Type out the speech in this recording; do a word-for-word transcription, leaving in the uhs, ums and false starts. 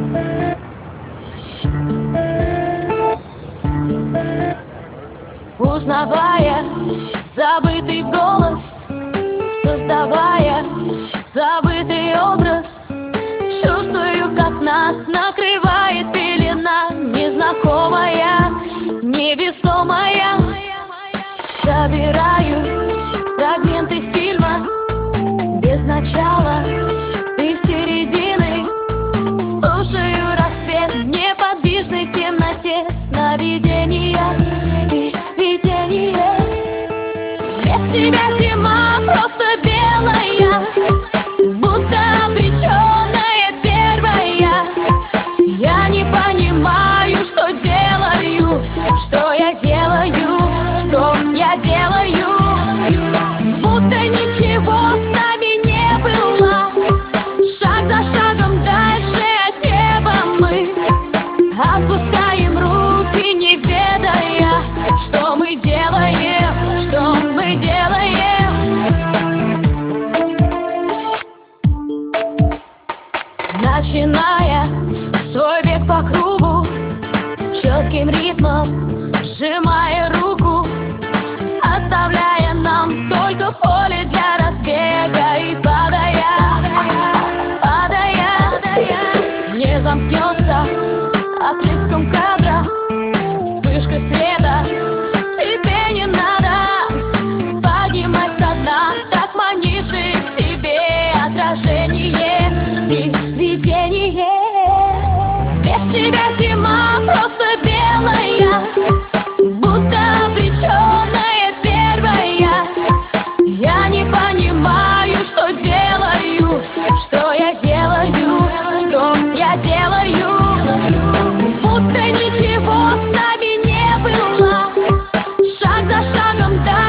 Узнавая забытый голос, создавая забытый образ, чувствую, как нас накрывает пелена незнакомая, невесомая. Собираю фрагменты фильма без начала и середины. Слушаю рассвет неподвижный в темноте, сновидения и видения. Без тебя зима просто белая, будто обреченная первая. Я не понимаю, что делаю, что я делаю, что я делаю. Будто ничего с нами не было, шаг за шагом дальше от неба мы отпускаем руки, не ведая, что мы делаем, что мы делаем. Начиная свой бег по кругу, четким ритмом сжимая руку, оставляя нам только поле для разбега. И падая, падая, не замкнется отрывком кадра вспышка света. Тебе не надо поднимать со дна, так манишь к себе отражение и видение. Без тебя зима просто белая, будто обреченная первая. Я не понимаю, что делаю, что я делаю, что я делаю. Будто ничего с нами не было, шаг за шагом дальше